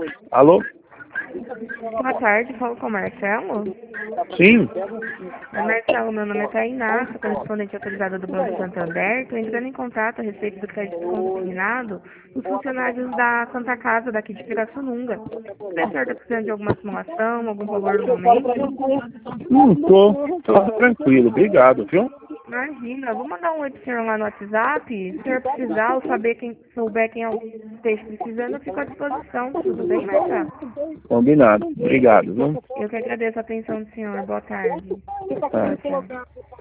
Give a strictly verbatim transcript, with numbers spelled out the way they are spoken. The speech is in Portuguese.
Alô? Boa tarde, falo com o Marcelo. Sim? Oi, Marcelo, meu nome é Tainá, sou correspondente autorizada do Banco Santander. Estou entrando em contato a respeito do crédito consignado dos funcionários da Santa Casa daqui de Pirassununga. O senhor está precisando de alguma simulação, algum valor no momento? Hum, tô, tô tranquilo, obrigado, viu? Imagina, vou mandar um oi pro senhor lá no WhatsApp. Se o senhor precisar ou saber quem, souber quem é o que esteja precisando, eu fico à disposição. Tudo bem, Marcelo? Combinado, obrigado, viu? Eu que agradeço a atenção do senhor. Boa tarde. Tá. Tchau, tchau.